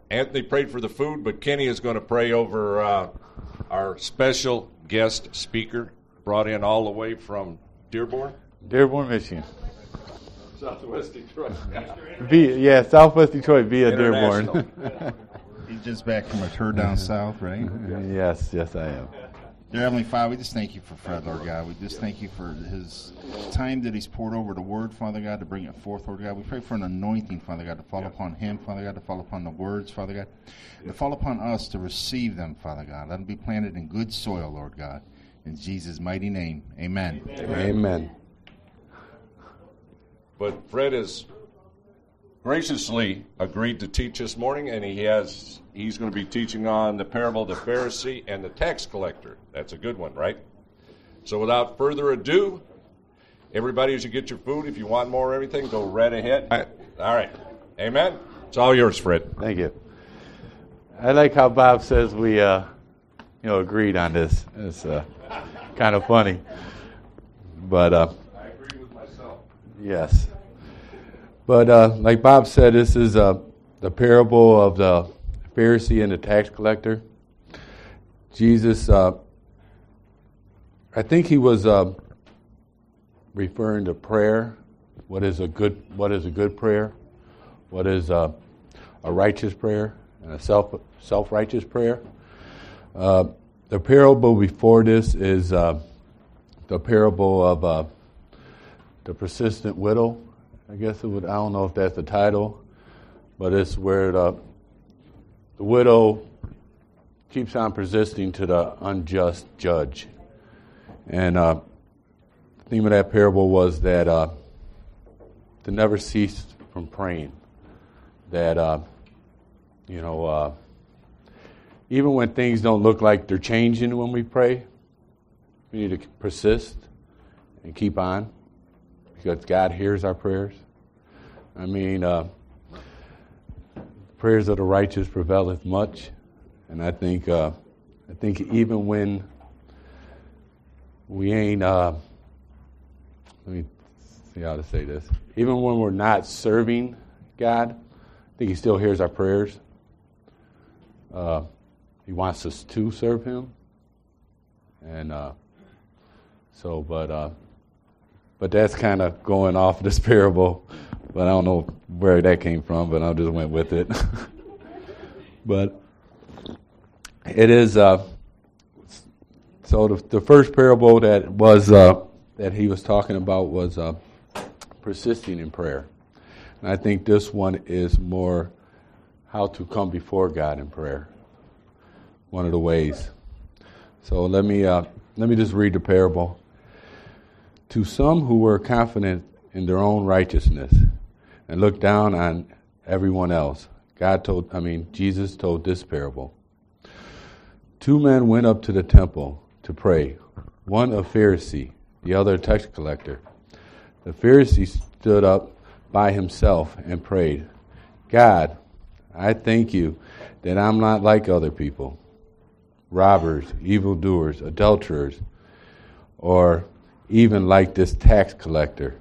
Anthony prayed for the food, but Kenny is going to pray over our special guest speaker, brought in all the way from Dearborn, Michigan. Southwest Detroit. Southwest Detroit via Dearborn. He's just back from a tour down south, right? Yes, I am. Dear Heavenly Father, we just thank you for Fred, Lord God. We just thank you for his time that he's poured over the word, Father God, to bring it forth, Lord God. We pray for an anointing, Father God, to fall upon him, Father God, to fall upon the words, Father God, to fall upon us to receive them, Father God. Let them be planted in good soil, Lord God. In Jesus' mighty name, amen. Amen. But Fred has graciously agreed to teach this morning, and he's going to be teaching on the parable of the Pharisee and the tax collector. That's a good one, right? So without further ado, everybody, as you get your food, if you want more or anything, go right ahead. All right. Amen. It's all yours, Fred. Thank you. I like how Bob says we agreed on this. It's kind of funny. But I agree with myself. Yes. But like Bob said, this is the parable of the Pharisee and the tax collector. Jesus, I think he was referring to prayer. What is a good prayer? What is a righteous prayer and a self-righteous prayer? The parable before this is the parable of the persistent widow. I guess I don't know if that's the title, but it's where the widow keeps on persisting to the unjust judge. And the theme of that parable was that to never cease from praying. That, even when things don't look like they're changing when we pray, we need to persist and keep on, because God hears our prayers. I mean, prayers of the righteous prevaileth much, and I think even when we ain't, let me see how to say this. Even when we're not serving God, I think He still hears our prayers. He wants us to serve Him, and but that's kind of going off this parable. But I don't know where that came from, but I just went with it. But it is so the first parable that was that he was talking about was persisting in prayer, and I think this one is more how to come before God in prayer. One of the ways. So let me just read the parable. To some who were confident in their own righteousness and looked down on everyone else, Jesus told this parable. 2 men went up to the temple to pray, one a Pharisee, the other a tax collector. The Pharisee stood up by himself and prayed, God, I thank you that I'm not like other people, robbers, evildoers, adulterers, or even like this tax collector.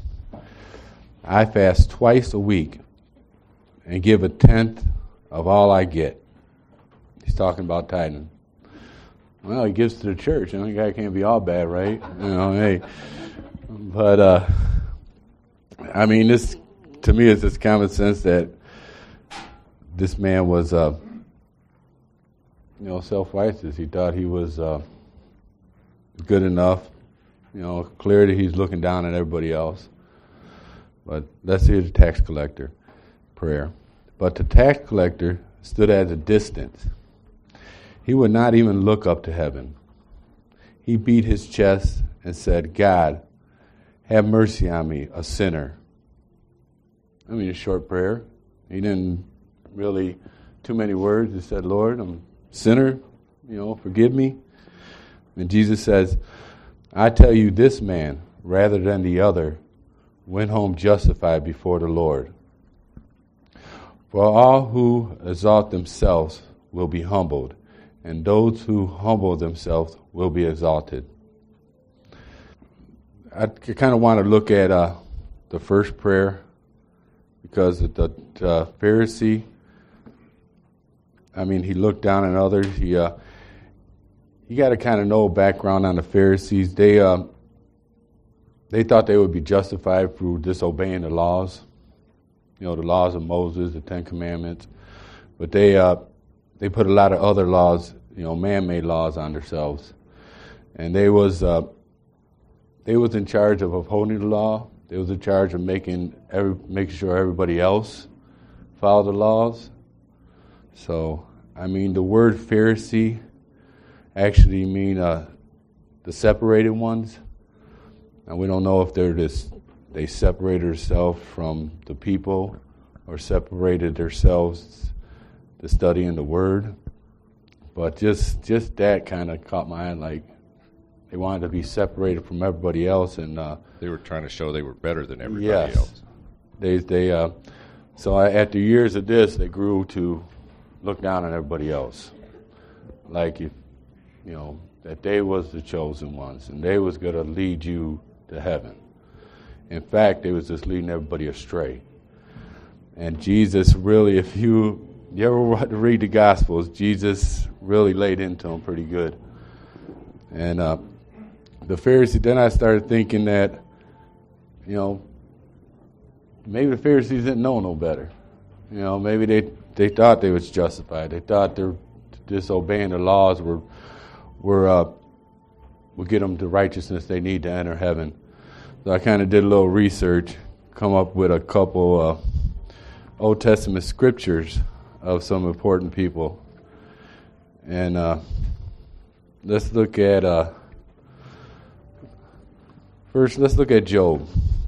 I fast twice a week and give 1/10 of all I get. He's talking about tithing. Well, he gives to the church. The guy can't be all bad, right? Hey. But, this, to me, is just common sense that this man was, self-righteous. He thought he was good enough. Clearly he's looking down at everybody else. But let's hear the tax collector prayer. But the tax collector stood at a distance. He would not even look up to heaven. He beat his chest and said, God, have mercy on me, a sinner. A short prayer. He didn't really, too many words. He said, Lord, I'm a sinner, forgive me. And Jesus says, I tell you, this man, rather than the other, went home justified before the Lord. For all who exalt themselves will be humbled, and those who humble themselves will be exalted. I kind of want to look at the first prayer, because the Pharisee I mean, he looked down on others. You got to kind of know background on the Pharisees. They thought they would be justified through disobeying the laws, the laws of Moses, the Ten Commandments. But they put a lot of other laws, man-made laws on themselves. And they was in charge of upholding the law. They was in charge of making sure everybody else followed the laws. So, I mean, the word Pharisee actually mean the separated ones. And we don't know if they separated themselves from the people or separated themselves to studying the word. But just that kind of caught my eye, like they wanted to be separated from everybody else, and they were trying to show they were better than everybody else. So after years of this, they grew to look down on everybody else, like that they was the chosen ones, and they was going to lead you to heaven. In fact, they was just leading everybody astray. And Jesus really, if you ever read the Gospels, Jesus really laid into them pretty good. And the Pharisees, then I started thinking that, maybe the Pharisees didn't know no better. Maybe they thought they was justified. They thought their disobeying the laws would get them the righteousness they need to enter heaven. So I kind of did a little research, come up with a couple Old Testament scriptures of some important people. And let's look at first. Let's look at Job.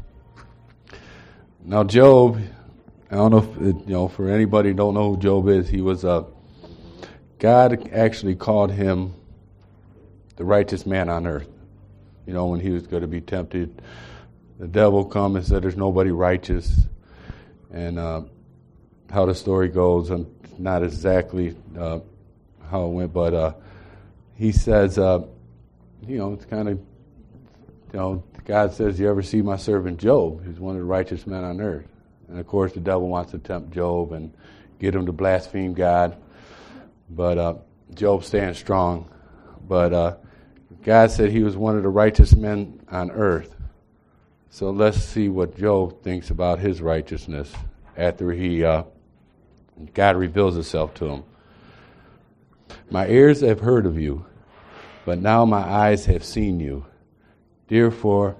Now, Job, I don't know if for anybody who don't know who Job is, he was God actually called him the righteous man on earth. When he was going to be tempted, the devil come and said, "There's nobody righteous," and how the story goes, and not exactly how it went, but he says, it's kind of, God says, "You ever see my servant Job? He's one of the righteous men on earth." And of course, the devil wants to tempt Job and get him to blaspheme God, but Job stands strong. But God said he was one of the righteous men on earth. So let's see what Job thinks about his righteousness after God reveals himself to him. "My ears have heard of you, but now my eyes have seen you. Therefore,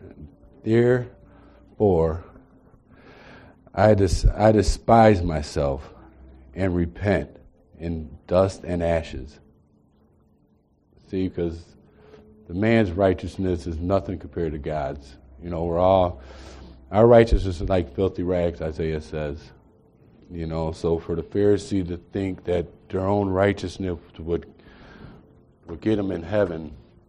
I despise myself and repent in dust and ashes." See, because the man's righteousness is nothing compared to God's. Our righteousness is like filthy rags, Isaiah says. So for the Pharisee to think that their own righteousness would get them in heaven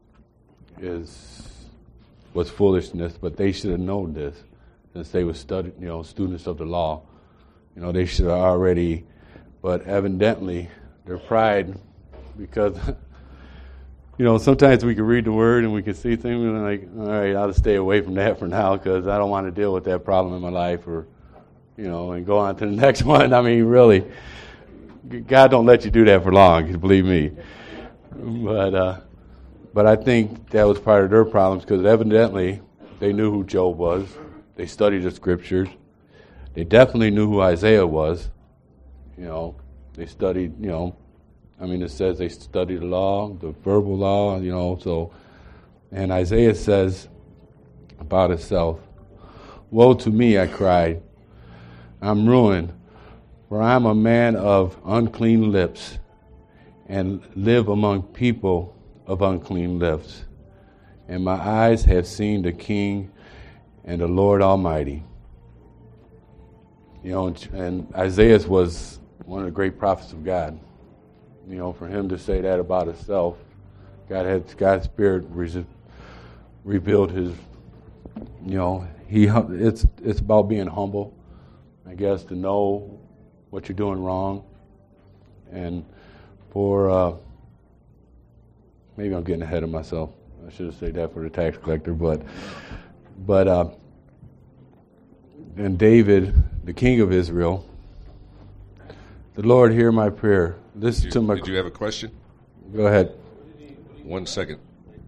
was foolishness. But they should have known this, since they were students of the law. They should have already. But evidently, their pride, because sometimes we can read the word and we can see things and like, all right, I'll just stay away from that for now because I don't want to deal with that problem in my life, or and go on to the next one. I mean, really, God don't let you do that for long, believe me. But I think that was part of their problems, because evidently they knew who Job was. They studied the scriptures. They definitely knew who Isaiah was. They studied, it says they studied the law, the verbal law, so. And Isaiah says about himself, "Woe to me," I cried. "I'm ruined, for I am a man of unclean lips, and live among people of unclean lips. And my eyes have seen the King and the Lord Almighty." And Isaiah was one of the great prophets of God. For him to say that about himself, God's Spirit revealed his. It's about being humble, I guess, to know what you're doing wrong, and for maybe I'm getting ahead of myself. I should have said that for the tax collector, but and David, the king of Israel, The Lord hear my prayer. Listen to my. Did you have a question? Go ahead. 1 second.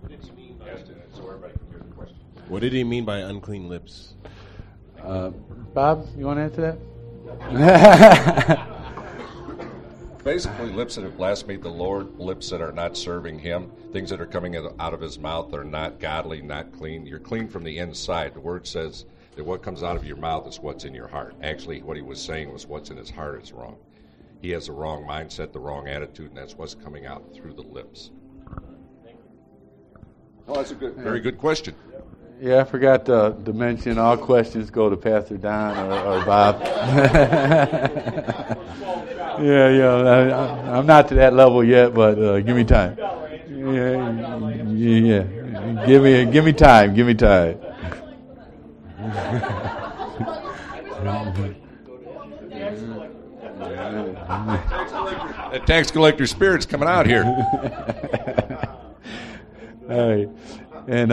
What did he mean by unclean lips? Bob, you want to answer that? Basically, lips that have blasphemed the Lord, lips that are not serving Him, things that are coming out of His mouth that are not godly, not clean. You're clean from the inside. The Word says that what comes out of your mouth is what's in your heart. Actually, what he was saying was what's in his heart is wrong. He has the wrong mindset, the wrong attitude, and that's what's coming out through the lips. Oh, that's a very good question. Yeah, I forgot to mention all questions go to Pastor Don or Bob. I'm not to that level yet, but give me time. Yeah. Give me time. The tax collector spirit's coming out here. All right, and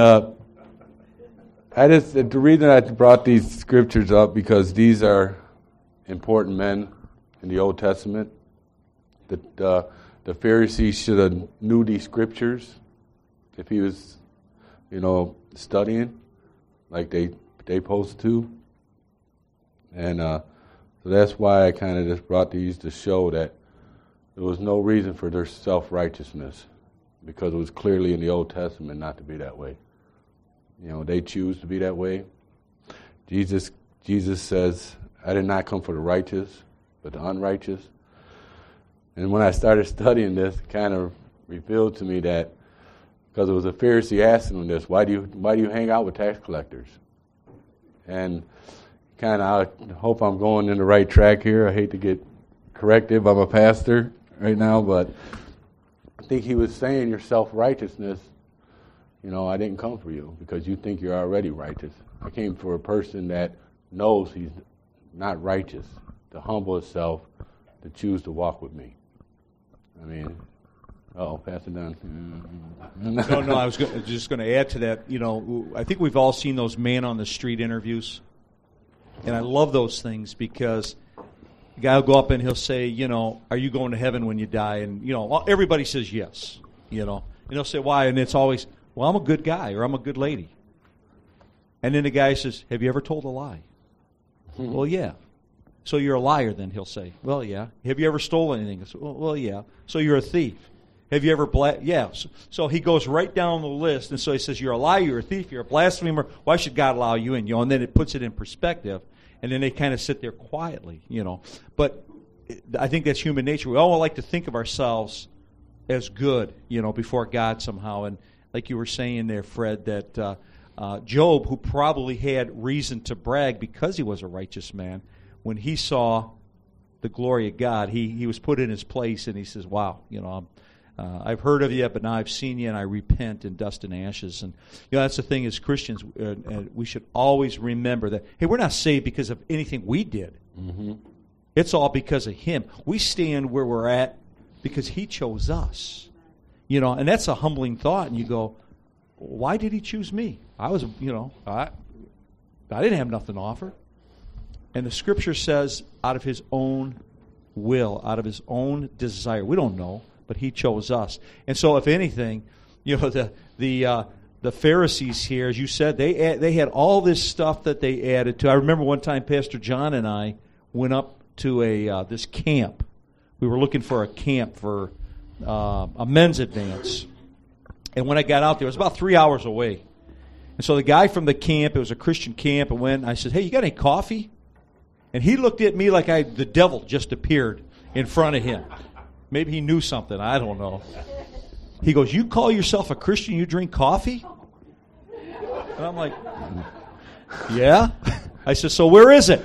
the reason I brought these scriptures up because these are important men in the Old Testament. The Pharisees should have knew these scriptures if he was, studying like they supposed to. And so that's why I kind of just brought these to show that there was no reason for their self-righteousness because it was clearly in the Old Testament not to be that way. They choose to be that way. Jesus says, I did not come for the righteous, but the unrighteous. And when I started studying this, it kind of revealed to me that because it was a Pharisee asking him this, why do you hang out with tax collectors? And kind of, I hope I'm going in the right track here. I hate to get corrected by my pastor right now, but I think he was saying your self-righteousness, I didn't come for you because you think you're already righteous. I came for a person that knows he's not righteous, to humble himself, to choose to walk with me. Pastor Dunn. No, I was just going to add to that. I think we've all seen those man on the street interviews. And I love those things because the guy will go up and he'll say, are you going to heaven when you die? And, everybody says yes, And he'll say, why? And it's always, well, I'm a good guy or I'm a good lady. And then the guy says, have you ever told a lie? Well, yeah. So you're a liar then, he'll say. Well, yeah. Have you ever stolen anything? Say, well, yeah. So you're a thief. Have you ever yeah. So he goes right down the list, and so he says, you're a liar, you're a thief, you're a blasphemer. Why should God allow you in? And then it puts it in perspective, and then they kind of sit there quietly, But I think that's human nature. We all like to think of ourselves as good, before God somehow. And like you were saying there, Fred, that Job, who probably had reason to brag because he was a righteous man, when he saw the glory of God, he was put in his place, and he says, wow, I've heard of you, but now I've seen you, and I repent in dust and ashes. And that's the thing as Christians, we should always remember that, hey, we're not saved because of anything we did. Mm-hmm. It's all because of Him. We stand where we're at because He chose us. And that's a humbling thought, and you go, why did He choose me? I was, I didn't have nothing to offer. And the Scripture says, out of His own will, out of His own desire. We don't know, but He chose us. And so, if anything, the Pharisees here, as you said, they had all this stuff that they added to. I remember one time Pastor John and I went up to this camp. We were looking for a camp for a men's advance. And when I got out there, it was about 3 hours away. And so the guy from the camp, it was a Christian camp, and I said, hey, you got any coffee? And he looked at me like the devil just appeared in front of him. Maybe he knew something. I don't know. He goes, you call yourself a Christian, you drink coffee? And I'm like, yeah. I said, so where is it?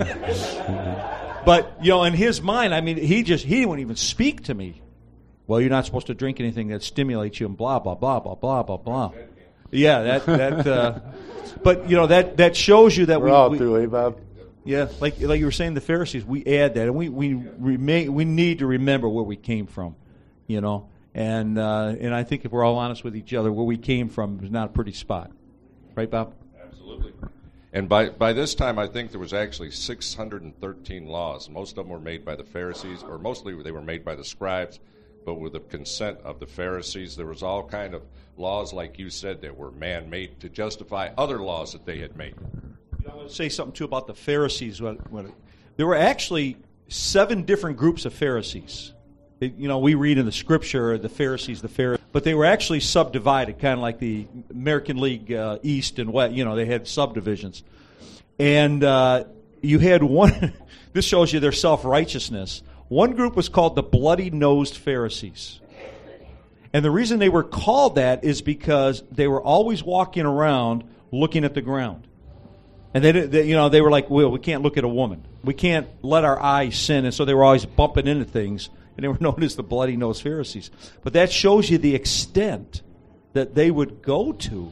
But, in his mind, he didn't even speak to me. Well, you're not supposed to drink anything that stimulates you and blah, blah, blah, blah, blah, blah, blah. Yeah, but, that shows you that we're all through, Bob? Yeah, like you were saying, the Pharisees, we add that, and we need to remember where we came from, and I think if we're all honest with each other, where we came from is not a pretty spot, right, Bob? Absolutely. And by this time, I think there was actually 613 laws. Most of them were made by the Pharisees, or mostly they were made by the scribes, but with the consent of the Pharisees. There was all kind of laws, like you said, that were man-made to justify other laws that they had made. I want to say something, too, about the Pharisees. There were actually 7 different groups of Pharisees. We read in the Scripture, the Pharisees, but they were actually subdivided, kind of like the American League East and West. They had subdivisions. And you had one, this shows you their self-righteousness. One group was called the bloody-nosed Pharisees. And the reason they were called that is because they were always walking around looking at the ground. And they were like, well, we can't look at a woman. We can't let our eyes sin. And so they were always bumping into things. And they were known as the bloody-nosed Pharisees. But that shows you the extent that they would go to,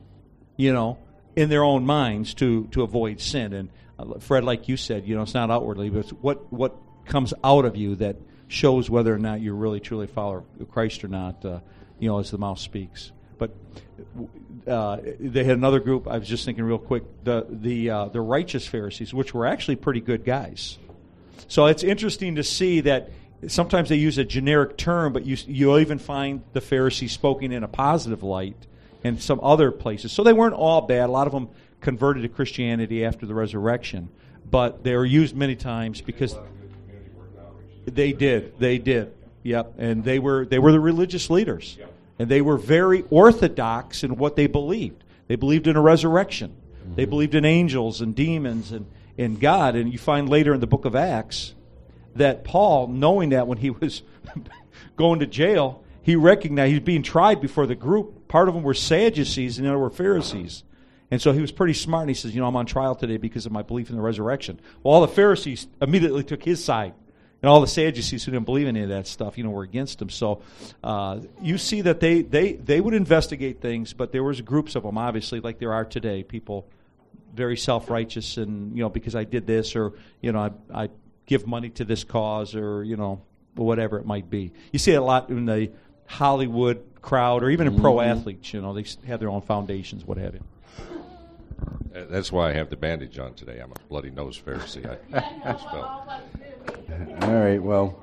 in their own minds to avoid sin. And Fred, like you said, it's not outwardly, but it's what comes out of you that shows whether or not you're really truly a follower of Christ or not, as the mouth speaks. But they had another group. I was just thinking real quick, the righteous Pharisees, which were actually pretty good guys. So it's interesting to see that sometimes they use a generic term, but you'll even find the Pharisees spoken in a positive light in some other places. So they weren't all bad. A lot of them converted to Christianity after the resurrection, but they were used many times because they did. Yep, and they were the religious leaders. Yep. And they were very orthodox in what they believed. They believed in a resurrection. Mm-hmm. They believed in angels and demons and in God. And you find later in the book of Acts that Paul, knowing that when he was going to jail, he recognized he was being tried before the group. Part of them were Sadducees and the other were Pharisees. And so he was pretty smart, and he says, I'm on trial today because of my belief in the resurrection. Well, all the Pharisees immediately took his side. And all the Sadducees who didn't believe in any of that stuff, were against him. So you see that they would investigate things, but there was groups of them, obviously, like there are today. People very self-righteous and, because I did this or, I give money to this cause or, whatever it might be. You see it a lot in the Hollywood crowd or even in pro athletes. They have their own foundations, what have you. That's why I have the bandage on today. I'm a bloody-nosed Pharisee. I just felt. All right, well,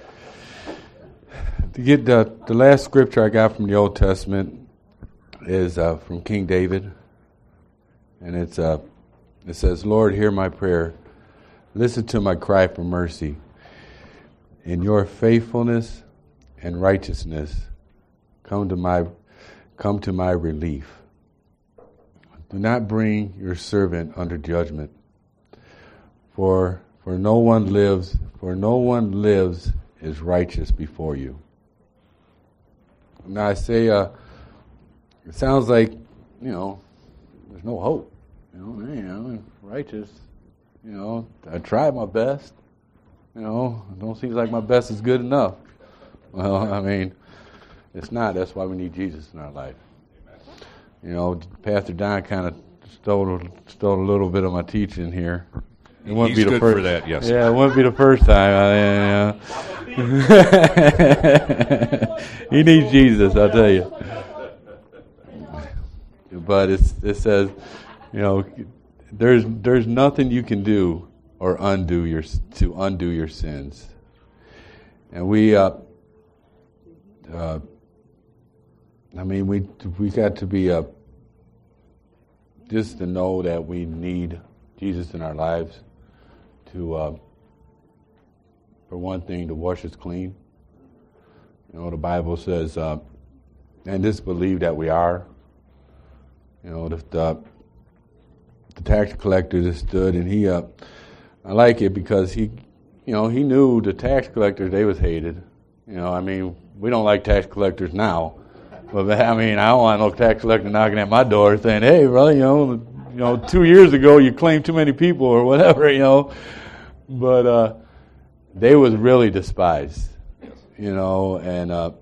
to get the last scripture I got from the Old Testament is from King David, and it says, "Lord, hear my prayer. Listen to my cry for mercy. In your faithfulness and righteousness, come to my relief. Do not bring your servant under judgment, for no one lives is righteous before you." Now I say, it sounds like, there's no hope. I'm righteous. I tried my best. It don't seem like my best is good enough. Well, it's not. That's why we need Jesus in our life. Pastor Don kind of stole a little bit of my teaching here. It wouldn't be the first for that, yes. Yeah, it wouldn't be the first time. He needs Jesus, I'll tell you. But it says, there's nothing you can do or undo your sins. And we got to be just to know that we need Jesus in our lives to, for one thing, to wash us clean. The Bible says, and this believe that we are. The tax collector that stood, and he, I like it because he knew the tax collectors, they was hated. We don't like tax collectors now. But I don't want no tax collector knocking at my door saying, "Hey, brother, 2 years ago you claimed too many people or whatever, But they was really despised, and all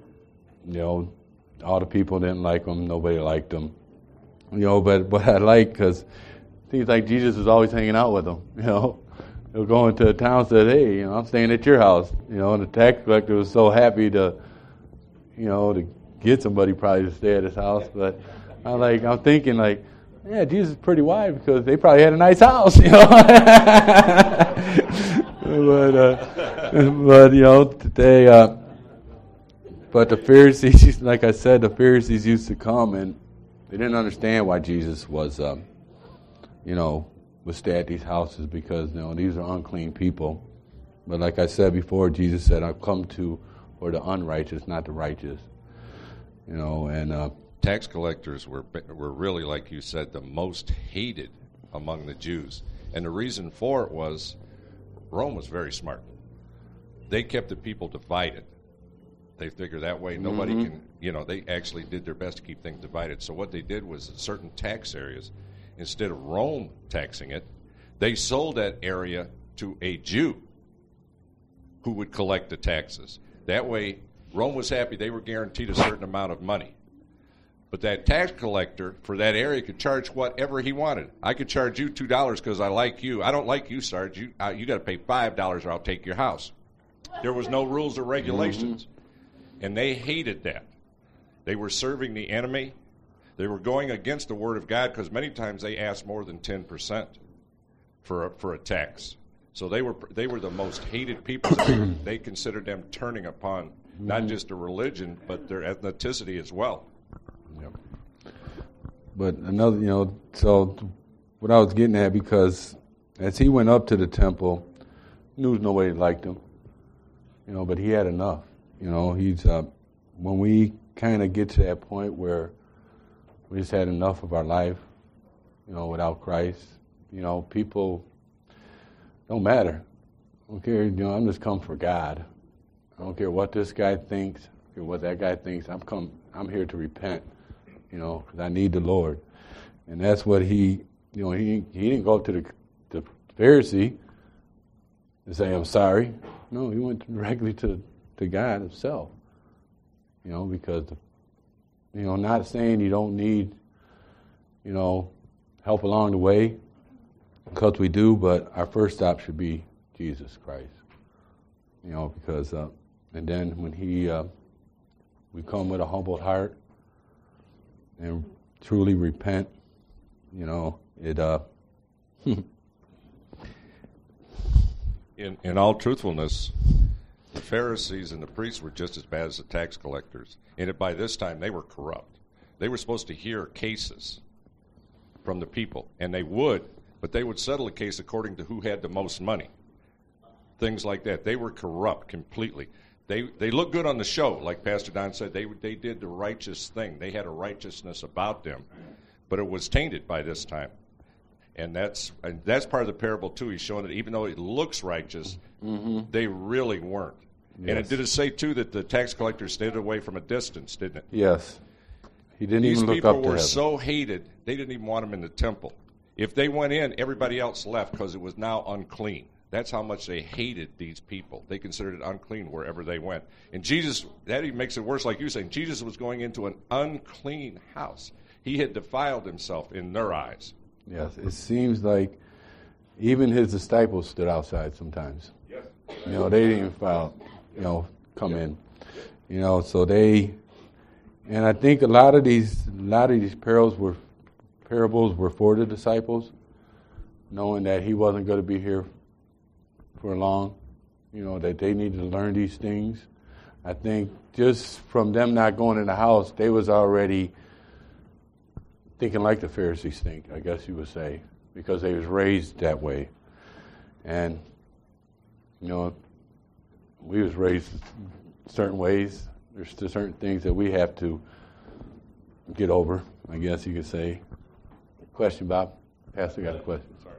the people didn't like them. Nobody liked them, But what I like, because it seems like Jesus is always hanging out with them, He'll go into a town and say, "Hey, I'm staying at your house," and the tax collector was so happy to get somebody probably to stay at his house. But I'm thinking, yeah, Jesus is pretty wise because they probably had a nice house, you know. but you know, but the Pharisees, like I said, the Pharisees used to come and they didn't understand why Jesus was, would stay at these houses because, these are unclean people. But like I said before, Jesus said, I've come for the unrighteous, not the righteous. And tax collectors were really, like you said, the most hated among the Jews. And the reason for it was Rome was very smart. They kept the people divided. They figured that way nobody can, they actually did their best to keep things divided. So what they did was in certain tax areas, instead of Rome taxing it, they sold that area to a Jew who would collect the taxes. That way, Rome was happy. They were guaranteed a certain amount of money. But that tax collector for that area could charge whatever he wanted. I could charge you $2 because I like you. I don't like you, Sarge. You got to pay $5 or I'll take your house. There was no rules or regulations. And they hated that. They were serving the enemy. They were going against the Word of God because many times they asked more than 10% for a tax. So they were the most hated people. They considered them turning upon not just a religion, but their ethnicity as well. Yep. But another, so what I was getting at, because as he went up to the temple, he knew nobody liked him, but he had enough. He's when we kind of get to that point where we just had enough of our life, without Christ, people don't matter. I don't care, I'm just come for God. I don't care what this guy thinks, or what that guy thinks. I'm here to repent, because I need the Lord. And that's what he didn't go up to the Pharisee and say, I'm sorry. No, he went directly to God himself, because, not saying you don't need, help along the way, because we do, but our first stop should be Jesus Christ, because, and then when we come with a humbled heart and truly repent, In all truthfulness, the Pharisees and the priests were just as bad as the tax collectors. And by this time, they were corrupt. They were supposed to hear cases from the people, and they would, but they would settle a case according to who had the most money. Things like that. They were corrupt completely. They looked good on the show, like Pastor Don said. They did the righteous thing. They had a righteousness about them, but it was tainted by this time. And that's part of the parable, too. He's showing that even though it looks righteous, they really weren't. Yes. And it did say, too, that the tax collectors stayed away from a distance, didn't it? Yes. He didn't even look up to heaven. These people were so hated, they didn't even want them in the temple. If they went in, everybody else left because it was now unclean. That's how much they hated these people. They considered it unclean wherever they went. And Jesus, that even makes it worse, like you were saying. Jesus was going into an unclean house. He had defiled himself in their eyes. Yes, it seems like even his disciples stood outside sometimes. Yes. They didn't even come in. So they, and I think a lot of these parables were for the disciples, knowing that he wasn't going to be here for long, that they needed to learn these things. I think just from them not going in the house, they was already thinking like the Pharisees think, I guess you would say, because they was raised that way. And, we was raised certain ways. There's certain things that we have to get over, I guess you could say. Question, Bob? Pastor got a question. Sorry.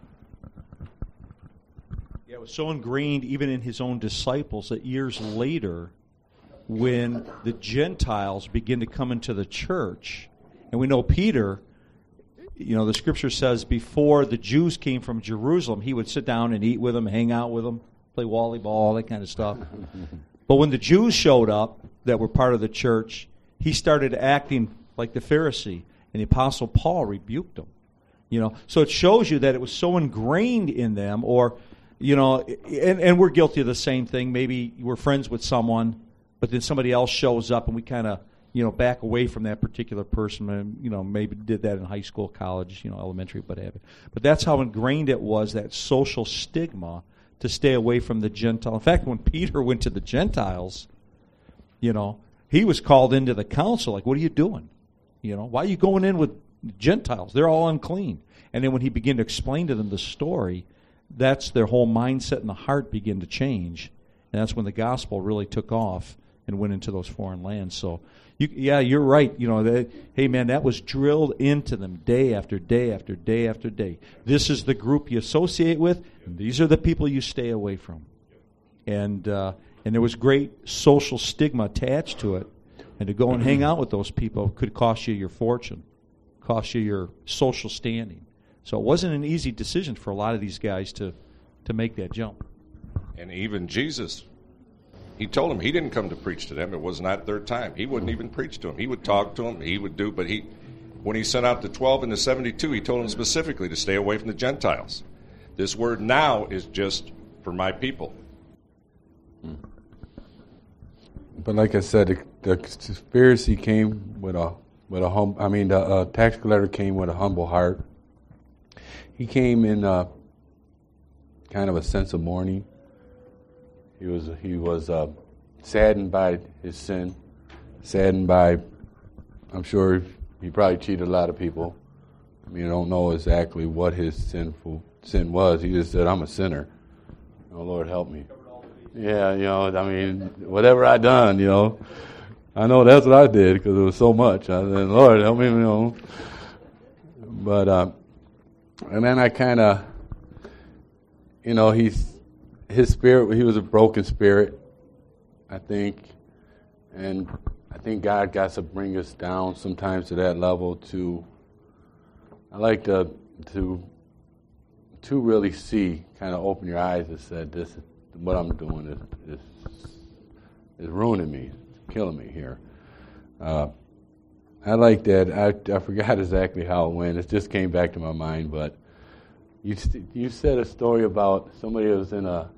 Yeah, it was so ingrained even in his own disciples that years later, when the Gentiles begin to come into the church, and we know Peter, the scripture says before the Jews came from Jerusalem, he would sit down and eat with them, hang out with them, play volleyball, all that kind of stuff. But when the Jews showed up that were part of the church, he started acting like the Pharisee, and the Apostle Paul rebuked him. So it shows you that it was so ingrained in them, or, and we're guilty of the same thing. Maybe we're friends with someone, but then somebody else shows up and we kind of, back away from that particular person, and, maybe did that in high school, college, elementary, what have you. But that's how ingrained it was, that social stigma, to stay away from the Gentile. In fact, when Peter went to the Gentiles, he was called into the council, like, what are you doing? Why are you going in with Gentiles? They're all unclean. And then when he began to explain to them the story, that's their whole mindset and the heart began to change. And that's when the gospel really took off and went into those foreign lands. So, you're right. Hey, man, that was drilled into them day after day after day after day. This is the group you associate with, and these are the people you stay away from. And there was great social stigma attached to it. And to go and hang out with those people could cost you your fortune, cost you your social standing. So it wasn't an easy decision for a lot of these guys to make that jump. And even Jesus, he told them he didn't come to preach to them. It was not their time. He wouldn't even preach to them. He would talk to them. He would do, but when he sent out the 12 and the 72, he told them specifically to stay away from the Gentiles. This word now is just for my people. But like I said, the Pharisee came with the tax collector came with a humble heart. He came in kind of a sense of mourning. He was saddened by his sin, saddened by, I'm sure he probably cheated a lot of people. I don't know exactly what his sin was. He just said, I'm a sinner. Oh, Lord, help me. Yeah, whatever I done, I know that's what I did because it was so much. I said, Lord, help me, But, and then I kind of, his spirit, he was a broken spirit, I think. And I think God got to bring us down sometimes to that level I like to really see, kind of open your eyes and say, this is what I'm doing is ruining me, killing me here. I like that. I forgot exactly how it went. It just came back to my mind. But you said a story about somebody who was in a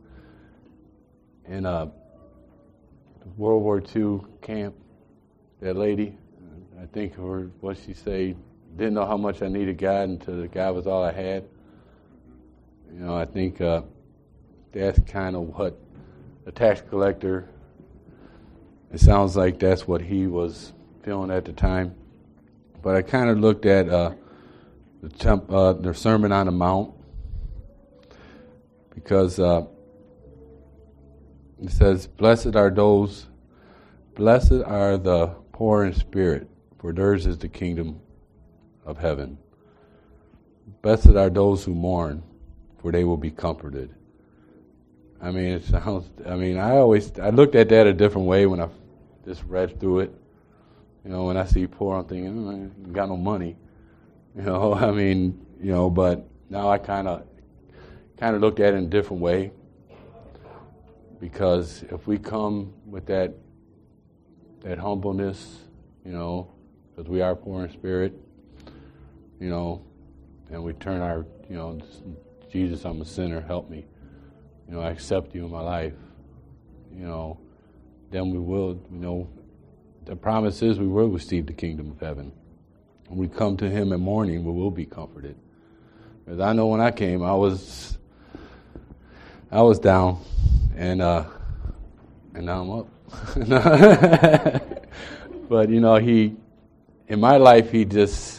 World War II camp. That lady, I think what she said, didn't know how much I needed God until God was all I had. I think that's kind of what the tax collector, it sounds like that's what he was feeling at the time. But I kind of looked at the Sermon on the Mount, because it says, Blessed are the poor in spirit, for theirs is the kingdom of heaven. Blessed are those who mourn, for they will be comforted. I looked at that a different way when I just read through it. When I see poor, I'm thinking, I ain't got no money. But now I kind of looked at it in a different way. Because if we come with that humbleness, because we are poor in spirit, and we turn our, Jesus, I'm a sinner, help me. I accept you in my life. Then we will, the promise is we will receive the kingdom of heaven. When we come to him in mourning, we will be comforted. Because I know when I came, I was down, and now I'm up. But in my life, I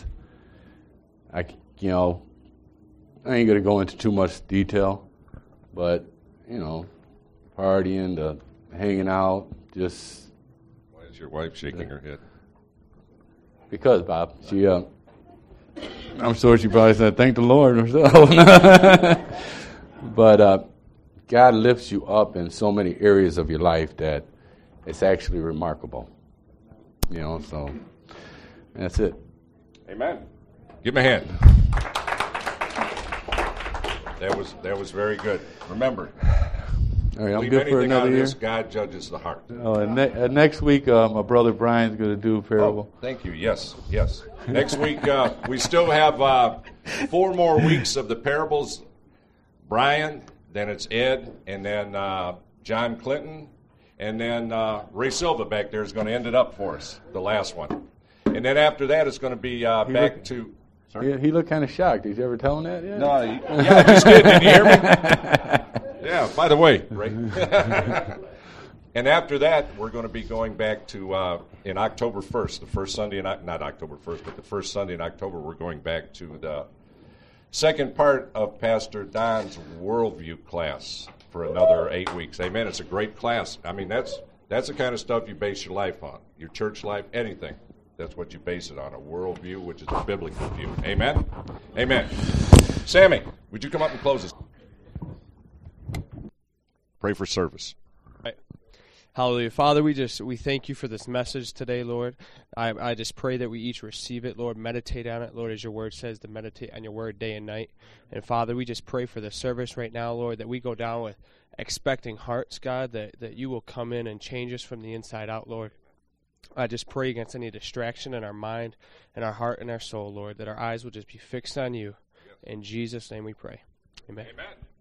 ain't gonna go into too much detail, but partying, hanging out, just. Why is your wife shaking her head? Because, Bob, she, I'm sure she probably said, thank the Lord herself. But God lifts you up in so many areas of your life that it's actually remarkable. So that's it. Amen. Give him a hand. That was very good. Remember, all right, I'm leave good for anything out another of year. this, God judges the heart. Oh, and next week, my brother Brian's going to do a parable. Oh, thank you. Yes. Next week, we still have 4 more weeks of the parables. Brian, then it's Ed, and then John Clinton. And then Ray Silva back there is going to end it up for us, the last one. And then after that, it's going to be back to... Sorry? He looked kind of shocked. Did you ever tell him that? Yeah. No, yeah, I just did. Did you hear me? Yeah, by the way, Ray. And after that, we're going to be going back to, in October 1st, the first Sunday, not October 1st, but the first Sunday in October, we're going back to the second part of Pastor Don's Worldview class for another 8 weeks. Amen. It's a great class. I mean, that's the kind of stuff you base your life on, your church life, anything. That's what you base it on, a worldview, which is a biblical view. Amen? Amen. Sammy, would you come up and close us? Pray for service. Right. Hallelujah. Father, we thank you for this message today, Lord. I just pray that we each receive it, Lord, meditate on it, Lord, as your word says, to meditate on your word day and night. And Father, we just pray for the service right now, Lord, that we go down with expecting hearts, God, that you will come in and change us from the inside out, Lord. I just pray against any distraction in our mind and our heart and our soul, Lord, that our eyes will just be fixed on you. In Jesus' name we pray. Amen. Amen.